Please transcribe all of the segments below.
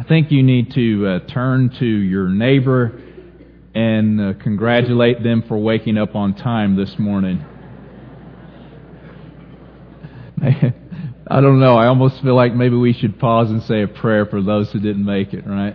I think you need to turn to your neighbor and congratulate them for waking up on time this morning. I don't know. I almost feel like maybe we should pause and say a prayer for those who didn't make it, right?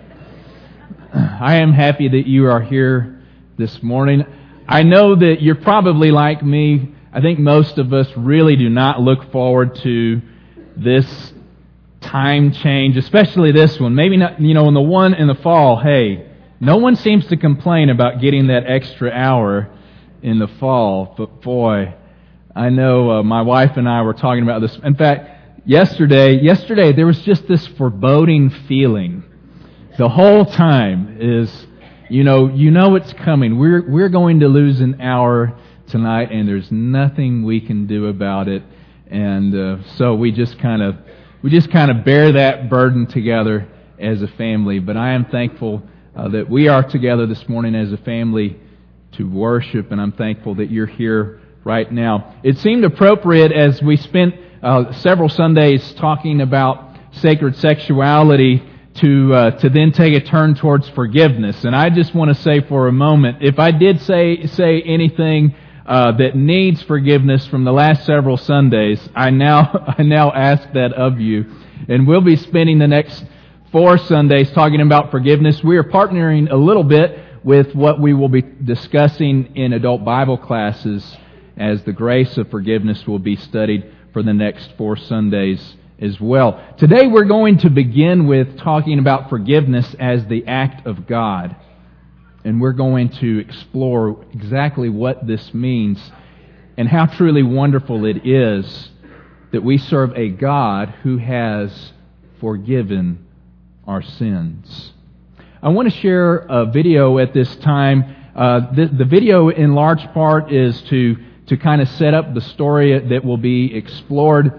I am happy that you are here this morning. I know that you're probably like me. I think most of us really do not look forward to this time change, especially this one. Maybe not, in the one in the fall, hey, no one seems to complain about getting that extra hour in the fall. But boy, I know my wife and I were talking about this. In fact, yesterday there was just this foreboding feeling. The whole time is, you know it's coming. We're going to lose an hour tonight, and there's nothing we can do about it. And so we just kind of bear that burden together as a family. But I am thankful that we are together this morning as a family to worship, and I'm thankful that you're here right now. It seemed appropriate as we spent several Sundays talking about sacred sexuality to then take a turn towards forgiveness. And I just want to say for a moment, if I did say anything that needs forgiveness from the last several Sundays, I now ask that of you. And we'll be spending the next 4 Sundays talking about forgiveness. We are partnering a little bit with what we will be discussing in adult Bible classes, as the grace of forgiveness will be studied for the next 4 Sundays as well. Today we're going to begin with talking about forgiveness as the act of God. And we're going to explore exactly what this means and how truly wonderful it is that we serve a God who has forgiven our sins. I want to share a video at this time. The video in large part is to kind of set up the story that will be explored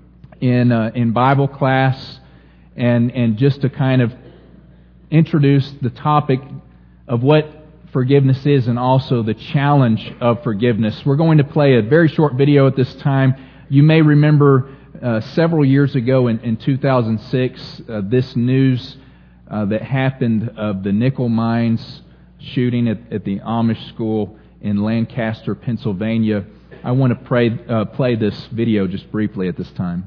in Bible class and just to kind of introduce the topic of what forgiveness is and also the challenge of forgiveness. We're going to play a very short video at this time. You may remember several years ago in 2006, this news that happened of the nickel mines shooting at the Amish school in Lancaster, Pennsylvania. I want to play this video just briefly at this time.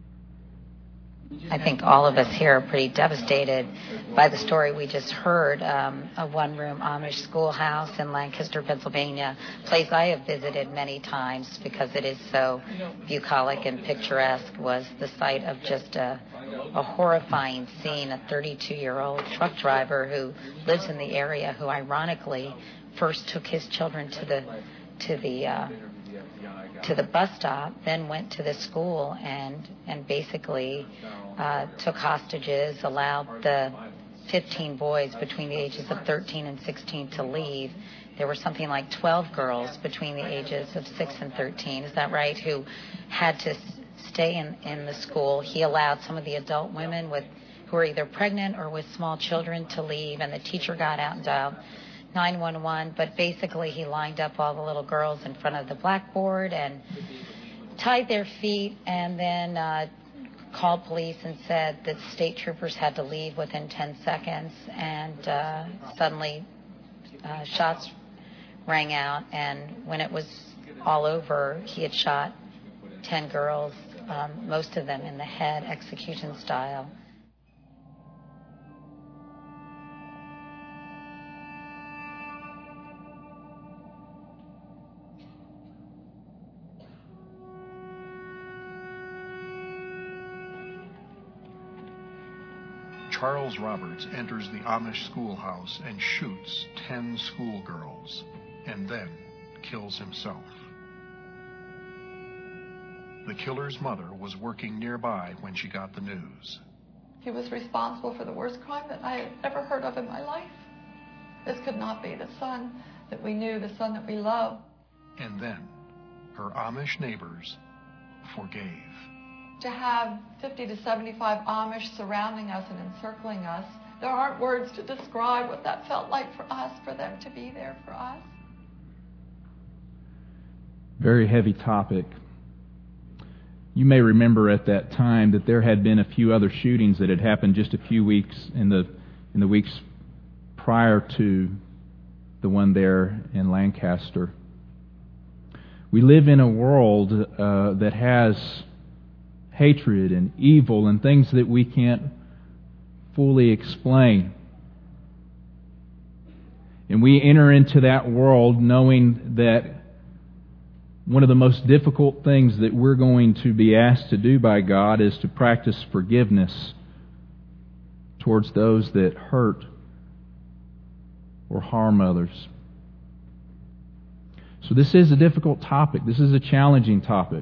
I think all of us here are pretty devastated by the story we just heard. A one-room Amish schoolhouse in Lancaster, Pennsylvania, a place I have visited many times because it is so bucolic and picturesque, was the site of just a horrifying scene. A 32-year-old truck driver who lives in the area, who ironically first took his children to the bus stop, then went to the school and basically took hostages, allowed the 15 boys between the ages of 13 and 16 to leave. There were something like 12 girls between the ages of 6 and 13, is that right, who had to stay in the school. He allowed some of the adult women who were either pregnant or with small children to leave, and the teacher got out and dialed 911, but basically he lined up all the little girls in front of the blackboard and tied their feet, and then called police and said that state troopers had to leave within 10 seconds, and suddenly shots rang out, and when it was all over, he had shot 10 girls, most of them in the head, execution style. Charles Roberts enters the Amish schoolhouse and shoots 10 schoolgirls, and then kills himself. The killer's mother was working nearby when she got the news. He was responsible for the worst crime that I had ever heard of in my life. This could not be the son that we knew, the son that we loved. And then her Amish neighbors forgave. To have 50 to 75 Amish surrounding us and encircling us, there aren't words to describe what that felt like for us, for them to be there for us. Very heavy topic. you may remember at that time that there had been a few other shootings that had happened just a few weeks in the weeks prior to the one there in Lancaster. We live in a world that has hatred and evil and things that we can't fully explain. And we enter into that world knowing that one of the most difficult things that we're going to be asked to do by God is to practice forgiveness towards those that hurt or harm others. So this is a difficult topic. This is a challenging topic.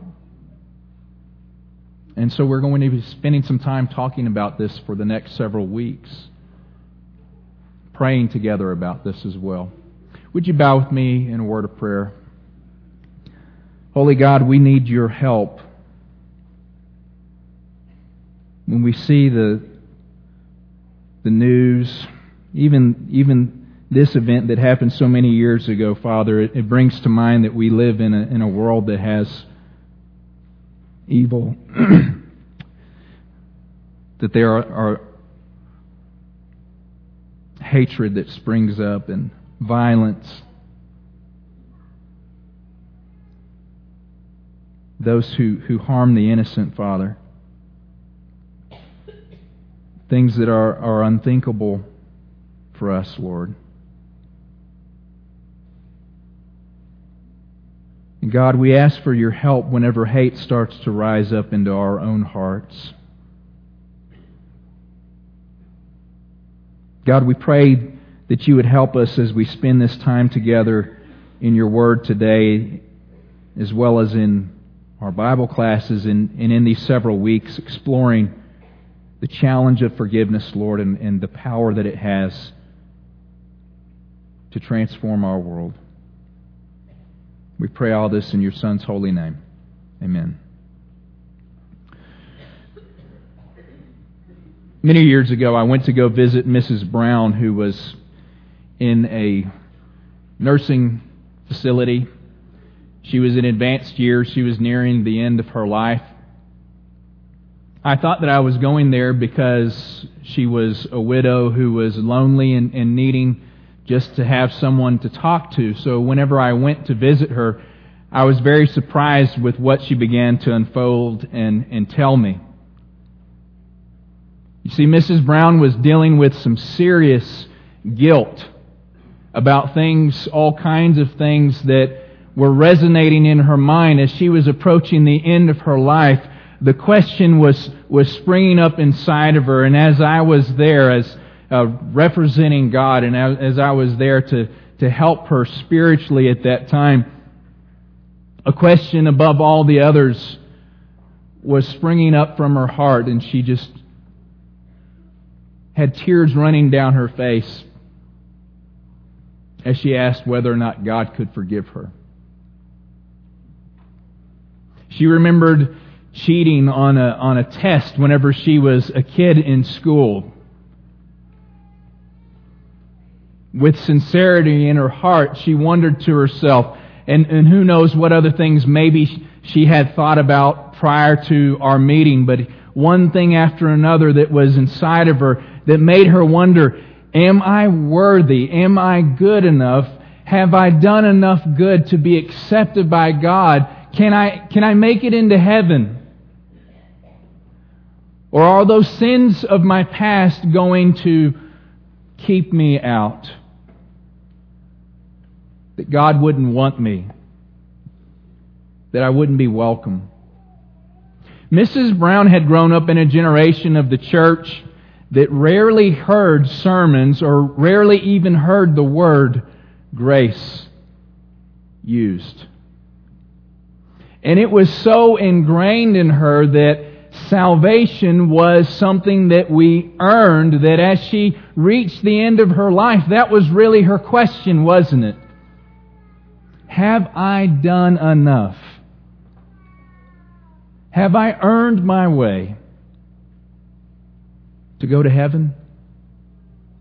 And so we're going to be spending some time talking about this for the next several weeks, praying together about this as well. Would you bow with me in a word of prayer? Holy God, we need your help. When we see the news, even this event that happened so many years ago, Father, it brings to mind that we live in a world that has evil, that there are hatred that springs up and violence. Those who harm the innocent, Father. Things that are unthinkable for us, Lord. And God, we ask for your help whenever hate starts to rise up into our own hearts. God, we pray that you would help us as we spend this time together in your word today, as well as in our Bible classes and in these several weeks, exploring the challenge of forgiveness, Lord, and the power that it has to transform our world. We pray all this in your Son's holy name. Amen. Many years ago, I went to go visit Mrs. Brown, who was in a nursing facility. She was in advanced years. She was nearing the end of her life. I thought that I was going there because she was a widow who was lonely and needing just to have someone to talk to. So whenever I went to visit her, I was very surprised with what she began to unfold and tell me. You see, Mrs. Brown was dealing with some serious guilt about things, all kinds of things that were resonating in her mind as she was approaching the end of her life. The question was springing up inside of her, and as I was there as representing God, and as I was there to help her spiritually at that time, a question above all the others was springing up from her heart, and she just had tears running down her face as she asked whether or not God could forgive her. She remembered cheating on a test whenever she was a kid in school. With sincerity in her heart, she wondered to herself, and who knows what other things maybe she had thought about prior to our meeting, but one thing after another that was inside of her that made her wonder, am I worthy? Am I good enough? Have I done enough good to be accepted by God? Can I make it into heaven? Or are those sins of my past going to keep me out? That God wouldn't want me. That I wouldn't be welcome. Mrs. Brown had grown up in a generation of the church that rarely heard sermons or rarely even heard the word grace used. And it was so ingrained in her that salvation was something that we earned, that as she reached the end of her life, that was really her question, wasn't it? Have I done enough? Have I earned my way to go to heaven?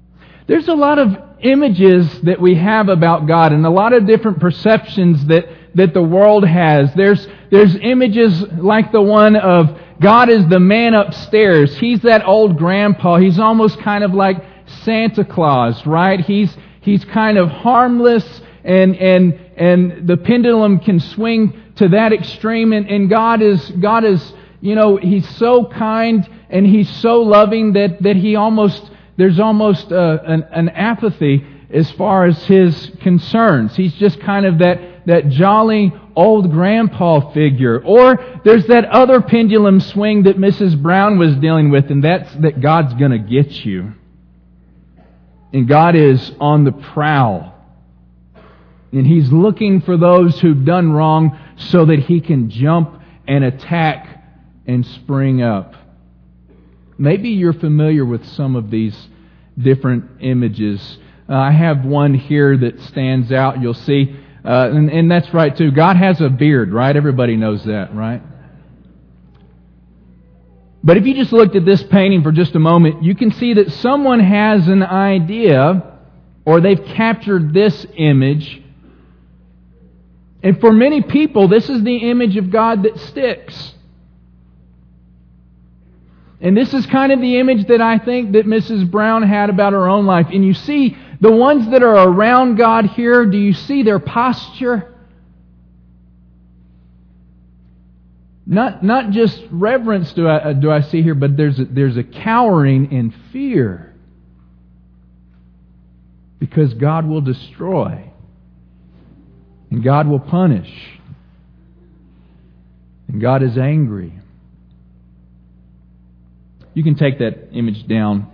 There's a lot of images that we have about God and a lot of different perceptions that that the world has. There's images like the one of God is the man upstairs. He's that old grandpa. He's almost kind of like Santa Claus, right? He's kind of harmless, and the pendulum can swing to that extreme. And God is, He's so kind and He's so loving that there's almost an apathy as far as His concerns. He's just kind of that jolly old grandpa figure. Or there's that other pendulum swing that Mrs. Brown was dealing with, and that's that God's going to get you. And God is on the prowl. And He's looking for those who've done wrong so that He can jump and attack and spring up. Maybe you're familiar with some of these different images. I have one here that stands out. You'll see. And that's right too. God has a beard, right? Everybody knows that, right? But if you just looked at this painting for just a moment, you can see that someone has an idea, or they've captured this image. And for many people, this is the image of God that sticks. And this is kind of the image that I think that Mrs. Brown had about her own life. And you see the ones that are around God here, do you see their posture? Not just reverence do I see here, but there's a cowering in fear. Because God will destroy. And God will punish. And God is angry. You can take that image down.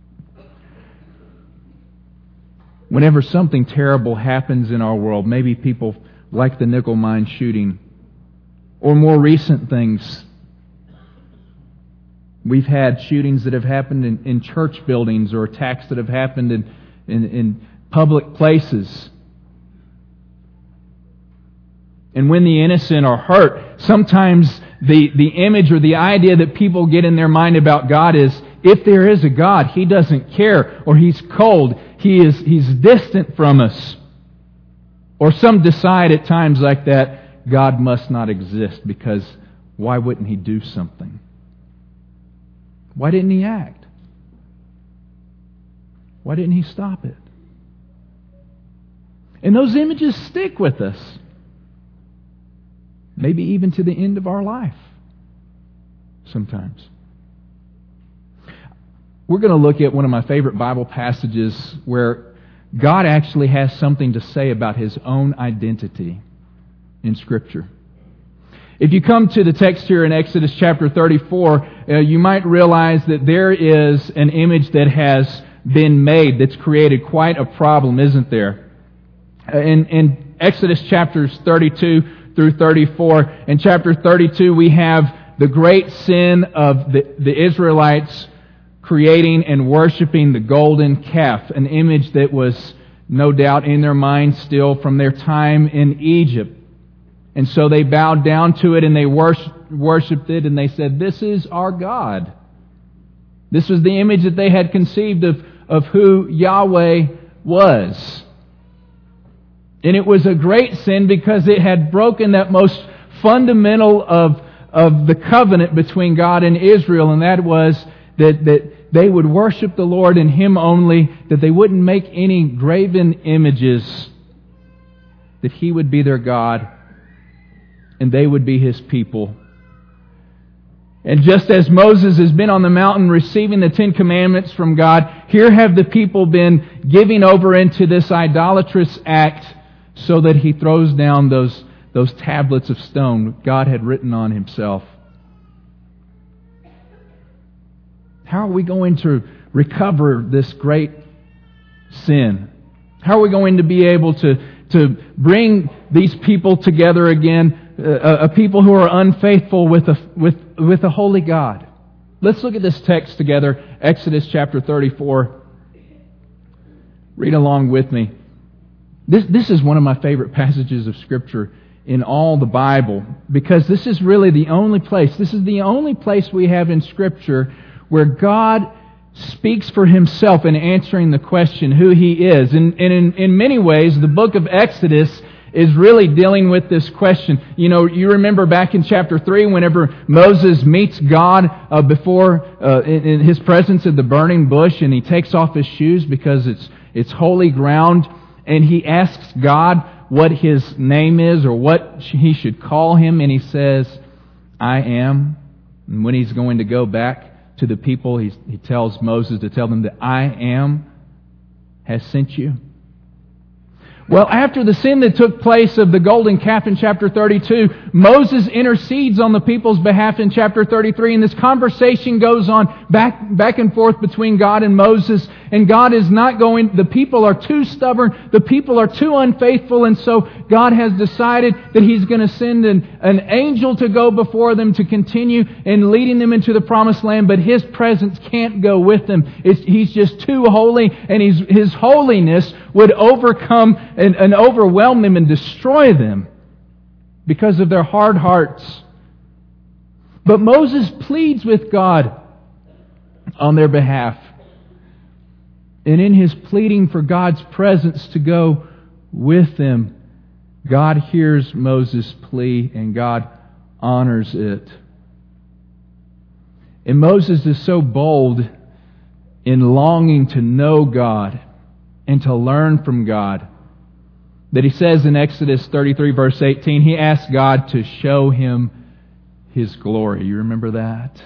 Whenever something terrible happens in our world, maybe people like the nickel mine shooting, or more recent things. We've had shootings that have happened in church buildings, or attacks that have happened in public places. And when the innocent are hurt, sometimes the image or the idea that people get in their mind about God is, if there is a God, He doesn't care, or He's cold, He's distant from us. Or some decide at times like that, God must not exist, because why wouldn't He do something? Why didn't He act? Why didn't He stop it? And those images stick with us. Maybe even to the end of our life. Sometimes. We're going to look at one of my favorite Bible passages where God actually has something to say about His own identity in Scripture. If you come to the text here in Exodus chapter 34, you might realize that there is an image that has been made that's created quite a problem, isn't there? In Exodus chapters 32 through 34. In chapter 32, we have the great sin of the Israelites creating and worshiping the golden calf, an image that was no doubt in their minds still from their time in Egypt. And so they bowed down to it and they worshipped it, and they said, "This is our God." This was the image that they had conceived of who Yahweh was. And it was a great sin because it had broken that most fundamental of the covenant between God and Israel, and that was that they would worship the Lord and Him only, that they wouldn't make any graven images, that He would be their God and they would be His people. And just as Moses has been on the mountain receiving the 10 Commandments from God, here have the people been giving over into this idolatrous act, so that He throws down those tablets of stone God had written on Himself. How are we going to recover this great sin? How are we going to be able to bring these people together again, a people who are unfaithful with a holy God? Let's look at this text together, Exodus chapter 34. Read along with me. This is one of my favorite passages of Scripture in all the Bible, because this is really the only place, this is the only place we have in Scripture where God speaks for Himself in answering the question who He is. And in many ways, the book of Exodus is really dealing with this question. You know, you remember back in chapter 3, whenever Moses meets God in His presence at the burning bush, and he takes off his shoes because it's holy ground, and he asks God what His name is or what he should call Him, and He says, I am. And when he's going to go back to the people, he tells Moses to tell them that I am has sent you. Well, after the sin that took place of the golden calf in chapter 32, Moses intercedes on the people's behalf in chapter 33, and this conversation goes on back and forth between God and Moses, and God is not going, the people are too stubborn, the people are too unfaithful, and so God has decided that He's going to send an angel to go before them to continue in leading them into the promised land, but His presence can't go with them. He's just too holy, and His holiness would overcome and overwhelm them and destroy them because of their hard hearts. But Moses pleads with God on their behalf. And in his pleading for God's presence to go with them, God hears Moses' plea and God honors it. And Moses is so bold in longing to know God and to learn from God that he says in Exodus 33 verse 18, he asks God to show him His glory. You remember that?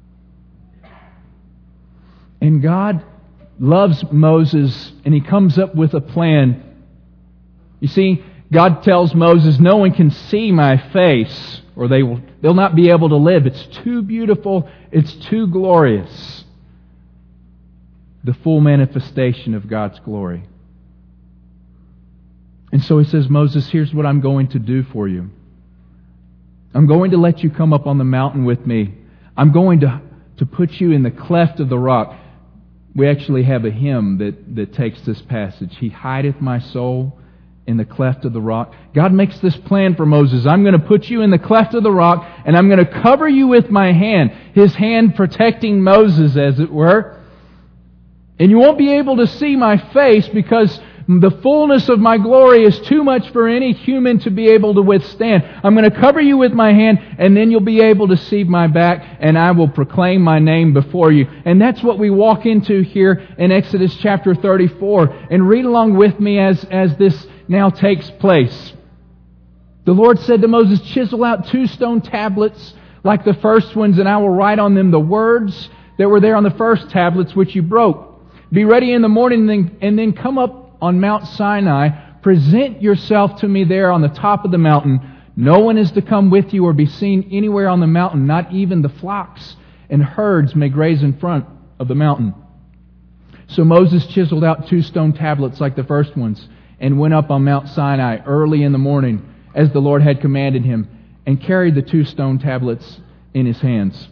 And God loves Moses, and He comes up with a plan. You see, God tells Moses, no one can see my face, or they'll not be able to live. It's too beautiful, it's too glorious. The full manifestation of God's glory. And so He says, Moses, here's what I'm going to do for you. I'm going to let you come up on the mountain with me. I'm going to put you in the cleft of the rock. We actually have a hymn that takes this passage. He hideth my soul in the cleft of the rock. God makes this plan for Moses. I'm going to put you in the cleft of the rock, and I'm going to cover you with my hand. His hand protecting Moses, as it were. And you won't be able to see my face because the fullness of my glory is too much for any human to be able to withstand. I'm going to cover you with my hand, and then you'll be able to see my back, and I will proclaim my name before you. And that's what we walk into here in Exodus chapter 34. And read along with me as this now takes place. The Lord said to Moses, chisel out 2 stone tablets like the first ones, and I will write on them the words that were there on the first tablets which you broke. Be ready in the morning, and then come up on Mount Sinai. Present yourself to me there on the top of the mountain. No one is to come with you or be seen anywhere on the mountain. Not even the flocks and herds may graze in front of the mountain. So Moses chiseled out 2 stone tablets like the first ones and went up on Mount Sinai early in the morning as the Lord had commanded him, and carried the 2 stone tablets in his hands.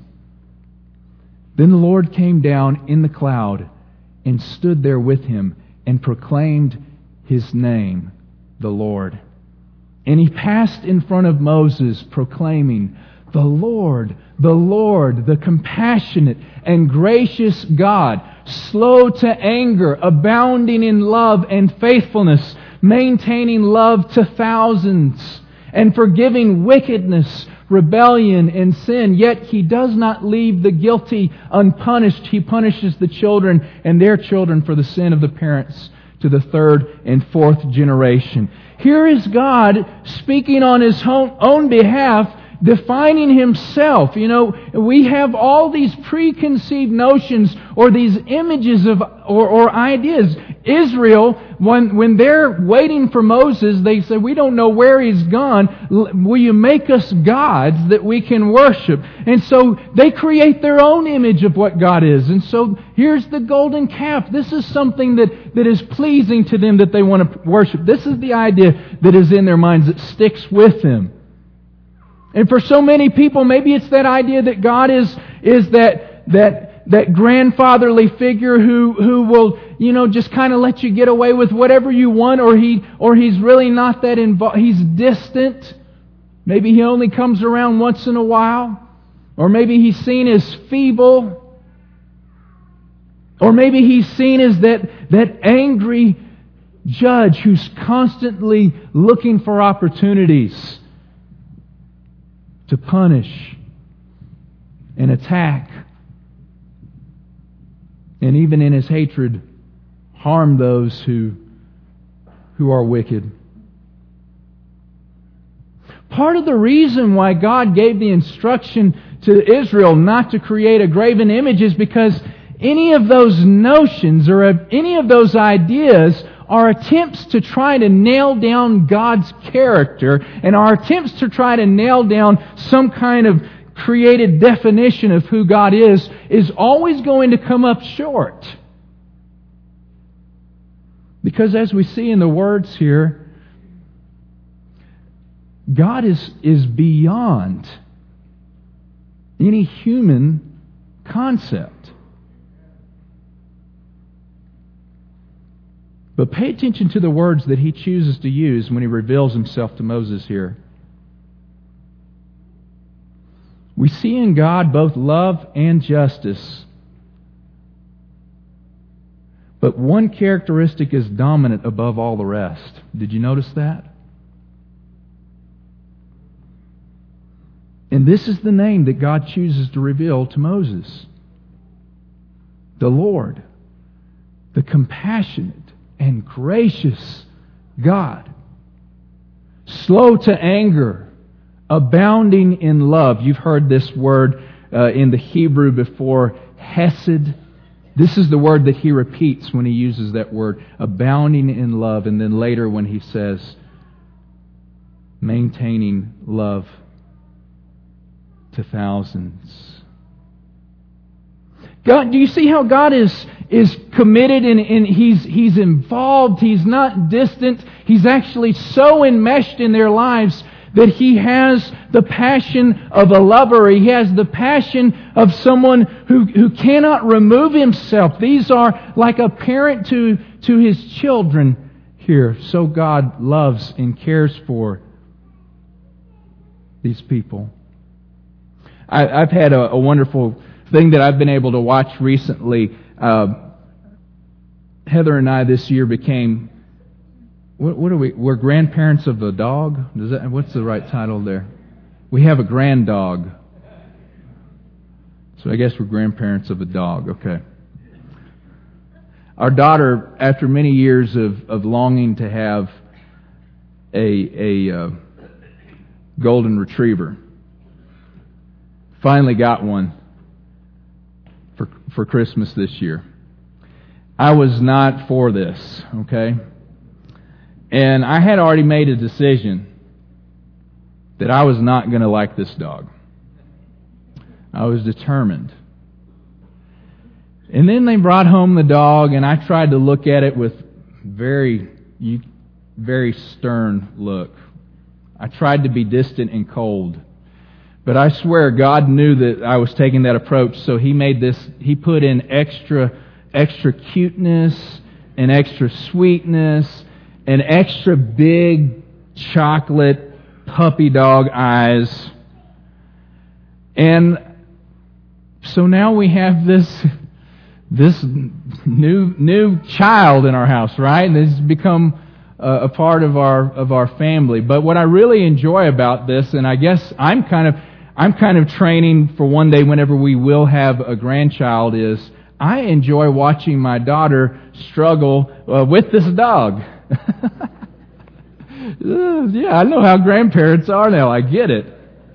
Then the Lord came down in the cloud and stood there with him and proclaimed His name, the Lord. And He passed in front of Moses, proclaiming, the Lord, the compassionate and gracious God, slow to anger, abounding in love and faithfulness, maintaining love to thousands, and forgiving wickedness, rebellion, and sin. Yet He does not leave the guilty unpunished. He punishes the children and their children for the sin of the parents to the 3rd and 4th generation. Here is God speaking on His own behalf, defining Himself. You know, we have all these preconceived notions or these images of or ideas. Israel, when they're waiting for Moses, they say, we don't know where he's gone. Will you make us gods that we can worship? And so they create their own image of what God is. And so here's the golden calf. This is something that is pleasing to them that they want to worship. This is the idea that is in their minds that sticks with them. And for so many people, maybe it's that idea that God is that grandfatherly figure who will, just kind of let you get away with whatever you want, or he's really not that involved. He's distant. Maybe He only comes around once in a while. Or maybe He's seen as feeble. Or maybe He's seen as that angry judge who's constantly looking for opportunities to punish and attack, and even in His hatred, harm those who are wicked. Part of the reason why God gave the instruction to Israel not to create a graven image is because any of those notions or any of those ideas are attempts to try to nail down God's character and are attempts to try to nail down some kind of created definition of who God is always going to come up short. Because as we see in the words here, God is beyond any human concept. But pay attention to the words that He chooses to use when He reveals Himself to Moses here. We see in God both love and justice. But one characteristic is dominant above all the rest. Did you notice that? And this is the name that God chooses to reveal to Moses. The Lord, the compassionate and gracious God, slow to anger, abounding in love. You've heard this word in the Hebrew before, hesed. This is the word that He repeats when He uses that word, abounding in love, and then later when He says, maintaining love to thousands. God, do you see how God is committed and He's involved? He's not distant. He's actually so enmeshed in their lives that He has the passion of a lover. He has the passion of someone who cannot remove himself. These are like a parent to his children here. So God loves and cares for these people. I've had a wonderful thing that I've been able to watch recently. Heather and I this year became, what are we? We're grandparents of a dog. What's the right title there? We have a grand dog. So I guess we're grandparents of a dog. Okay. Our daughter, after many years of longing to have a golden retriever, finally got one for Christmas this year. I was not for this, okay? And I had already made a decision that I was not going to like this dog. I was determined. And then they brought home the dog, and I tried to look at it with very stern look. I tried to be distant and cold. But I swear God knew that I was taking that approach, so He put in extra cuteness and extra sweetness and extra big chocolate puppy dog eyes. And so now we have this new child in our house, right? And this has become a part of our family. But what I really enjoy about this, and I guess I'm kind of training for one day whenever we will have a grandchild, is I enjoy watching my daughter struggle with this dog. Yeah, I know how grandparents are now. I get it.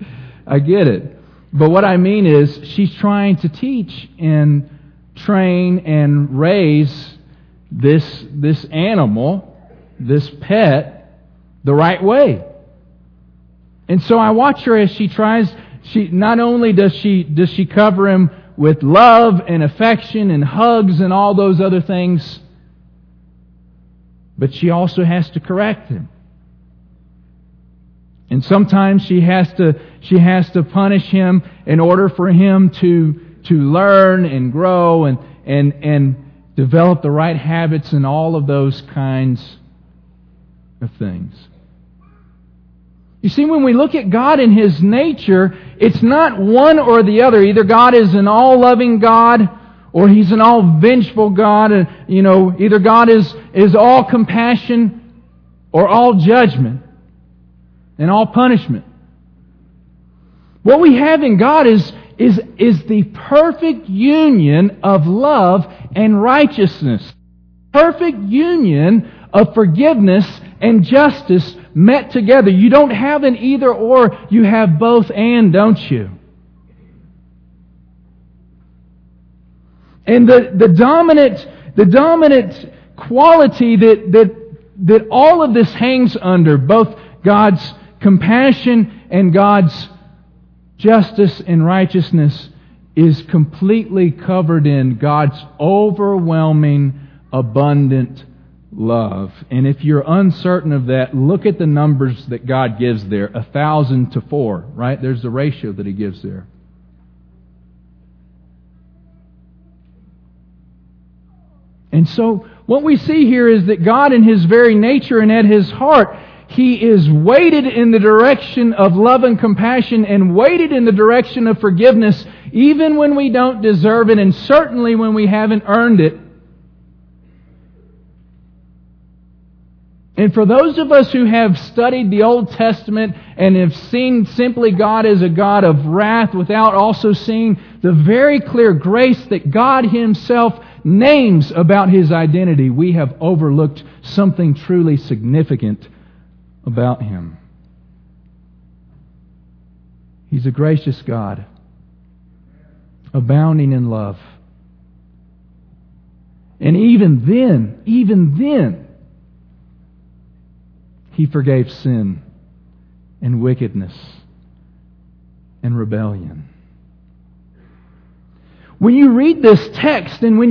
But what I mean is she's trying to teach and train and raise this animal, this pet, the right way. And so I watch her as she tries. She not only does she cover him with love and affection and hugs and all those other things, but she also has to correct him. And sometimes she has to punish him in order for him to learn and grow and develop the right habits and all of those kinds of things. You see, when we look at God and His nature, it's not one or the other. Either God is an all-loving God or He's an all vengeful God, and either God is all compassion or all judgment and all punishment. What we have in God is the perfect union of love and righteousness. Perfect union of forgiveness and justice met together. You don't have an either or, you have both and, don't you? And the dominant quality that all of this hangs under, both God's compassion and God's justice and righteousness, is completely covered in God's overwhelming, abundant love. And if you're uncertain of that, look at the numbers that God gives there. 1,000 to 4, right? There's the ratio that He gives there. And so what we see here is that God in His very nature and at His heart, He is weighted in the direction of love and compassion and weighted in the direction of forgiveness, even when we don't deserve it and certainly when we haven't earned it. And for those of us who have studied the Old Testament and have seen simply God as a God of wrath without also seeing the very clear grace that God Himself names about His identity, we have overlooked something truly significant about Him. He's a gracious God, abounding in love. And even then, He forgave sin and wickedness and rebellion. When you read this text and when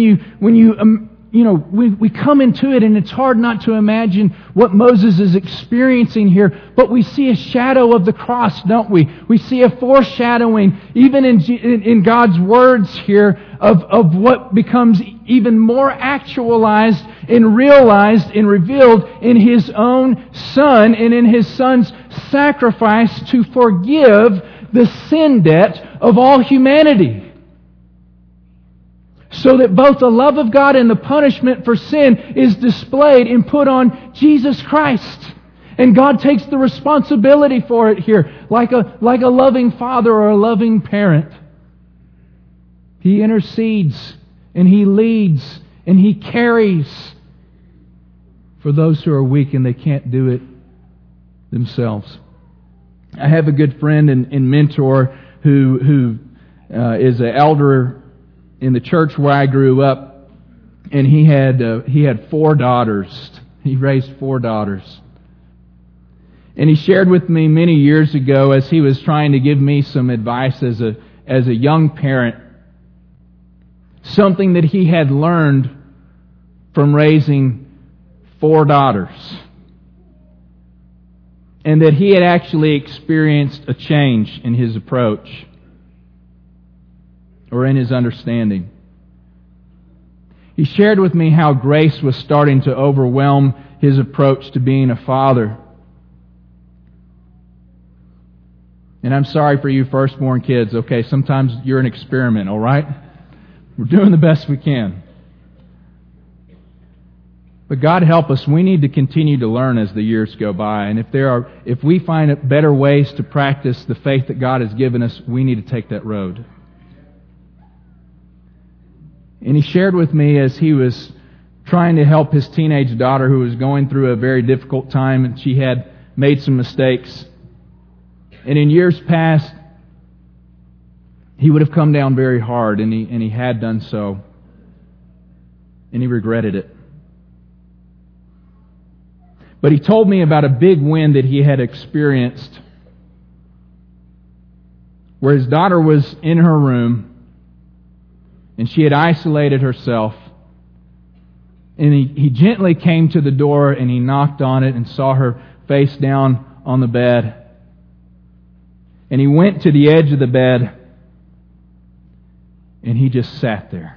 we come into it, and it's hard not to imagine what Moses is experiencing here, but we see a shadow of the cross, don't we? We see a foreshadowing, even in God's words here, of what becomes even more actualized and realized and revealed in His own Son and in His Son's sacrifice to forgive the sin debt of all humanity. So that both the love of God and the punishment for sin is displayed and put on Jesus Christ. And God takes the responsibility for it here, like a loving father or a loving parent. He intercedes and He leads and He carries for those who are weak and they can't do it themselves. I have a good friend and mentor who is an elder in the church where I grew up, and he had 4 daughters. He raised 4 daughters. And he shared with me many years ago, as he was trying to give me some advice as a young parent, something that he had learned from raising 4 daughters. And that he had actually experienced a change in his approach, or in his understanding. He shared with me how grace was starting to overwhelm his approach to being a father. And I'm sorry for you firstborn kids, okay? Sometimes you're an experiment, all right? We're doing the best we can. But God help us, we need to continue to learn as the years go by. And if we find better ways to practice the faith that God has given us, we need to take that road. And he shared with me as he was trying to help his teenage daughter who was going through a very difficult time, and she had made some mistakes. And in years past, he would have come down very hard, and he had done so. And he regretted it. But he told me about a big win that he had experienced, where his daughter was in her room, and she had isolated herself. And he gently came to the door and he knocked on it and saw her face down on the bed. And he went to the edge of the bed and he just sat there.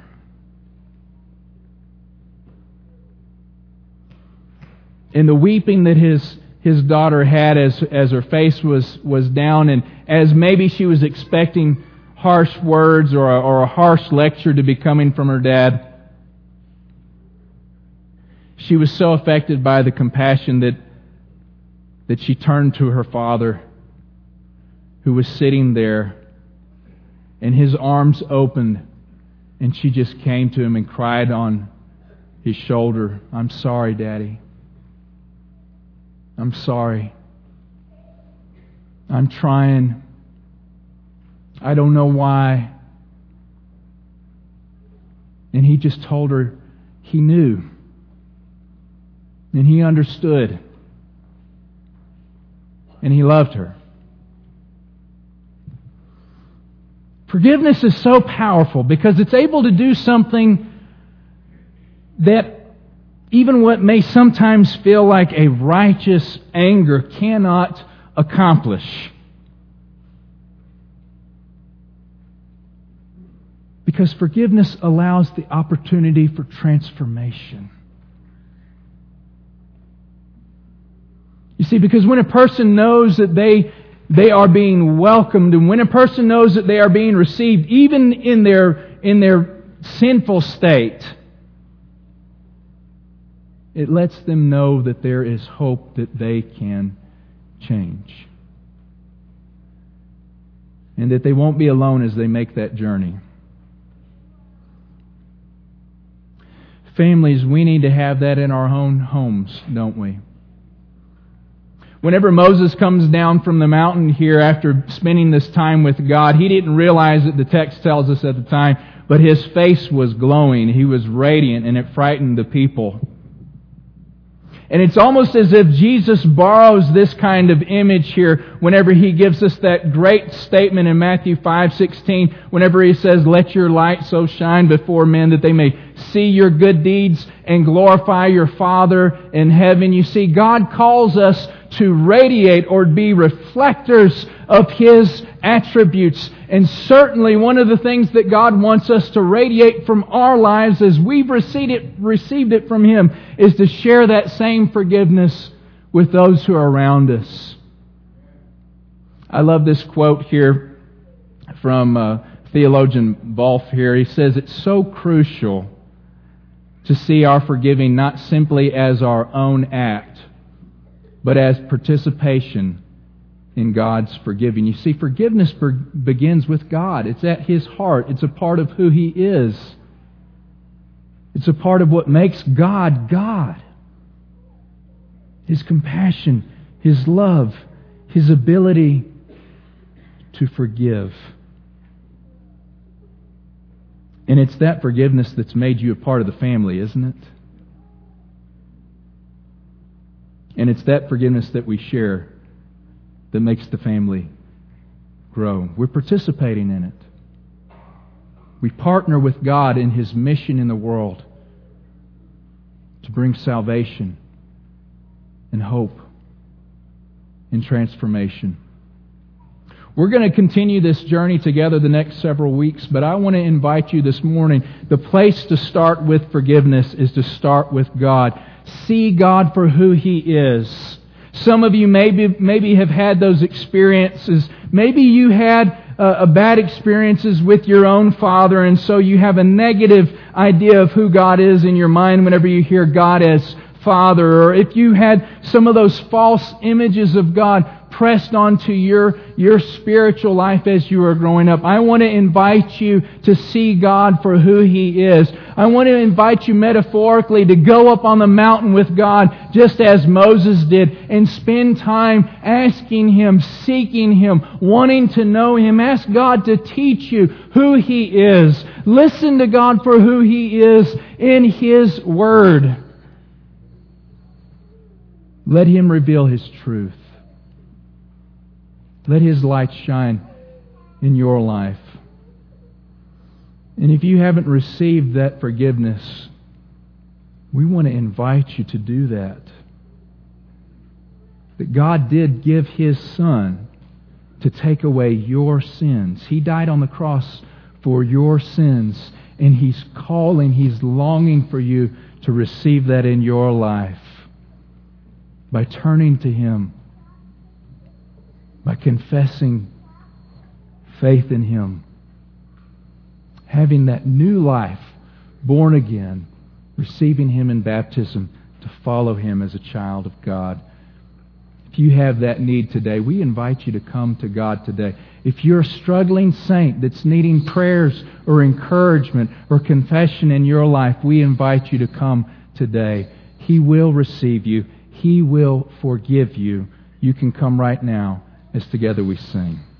And the weeping that his daughter had as her face was down, and as maybe she was expecting harsh words or a harsh lecture to be coming from her dad. She was so affected by the compassion that she turned to her father, who was sitting there, and his arms opened, and she just came to him and cried on his shoulder, "I'm sorry, Daddy. I'm sorry. I'm trying. I don't know why." And he just told her he knew. And he understood. And he loved her. Forgiveness is so powerful because it's able to do something that even what may sometimes feel like a righteous anger cannot accomplish. Because forgiveness allows the opportunity for transformation. You see, because when a person knows that they are being welcomed, and when a person knows that they are being received, even in their sinful state, it lets them know that there is hope that they can change. And that they won't be alone as they make that journey. Families, we need to have that in our own homes, don't we? Whenever Moses comes down from the mountain here after spending this time with God, he didn't realize it, the text tells us at the time, but his face was glowing. He was radiant, and it frightened the people. And it's almost as if Jesus borrows this kind of image here whenever He gives us that great statement in Matthew 5:16, whenever He says, "Let your light so shine before men that they may see your good deeds and glorify your Father in heaven." You see, God calls us to radiate or be reflectors of His attributes. And certainly one of the things that God wants us to radiate from our lives as we've received it from Him is to share that same forgiveness with those who are around us. I love this quote here from theologian Volf here. He says, "It's so crucial to see our forgiving not simply as our own act, but as participation in God's forgiving." You see, forgiveness begins with God. It's at His heart. It's a part of who He is. It's a part of what makes God, God. His compassion, His love, His ability to forgive. And it's that forgiveness that's made you a part of the family, isn't it? And it's that forgiveness that we share that makes the family grow. We're participating in it. We partner with God in His mission in the world to bring salvation and hope and transformation. We're going to continue this journey together the next several weeks, but I want to invite you this morning. The place to start with forgiveness is to start with God. See God for who He is. Some of you maybe have had those experiences. Maybe you had bad experiences with your own father, and so you have a negative idea of who God is in your mind whenever you hear God as Father. Or if you had some of those false images of God pressed onto your spiritual life as you were growing up, I want to invite you to see God for who He is. I want to invite you metaphorically to go up on the mountain with God just as Moses did and spend time asking Him, seeking Him, wanting to know Him. Ask God to teach you who He is. Listen to God for who He is in His Word. Let Him reveal His truth. Let His light shine in your life. And if you haven't received that forgiveness, we want to invite you to do that. That God did give His Son to take away your sins. He died on the cross for your sins. And He's calling, He's longing for you to receive that in your life by turning to Him, by confessing faith in Him, having that new life, born again, receiving Him in baptism to follow Him as a child of God. If you have that need today, we invite you to come to God today. If you're a struggling saint that's needing prayers or encouragement or confession in your life, we invite you to come today. He will receive you. He will forgive you. You can come right now as together we sing.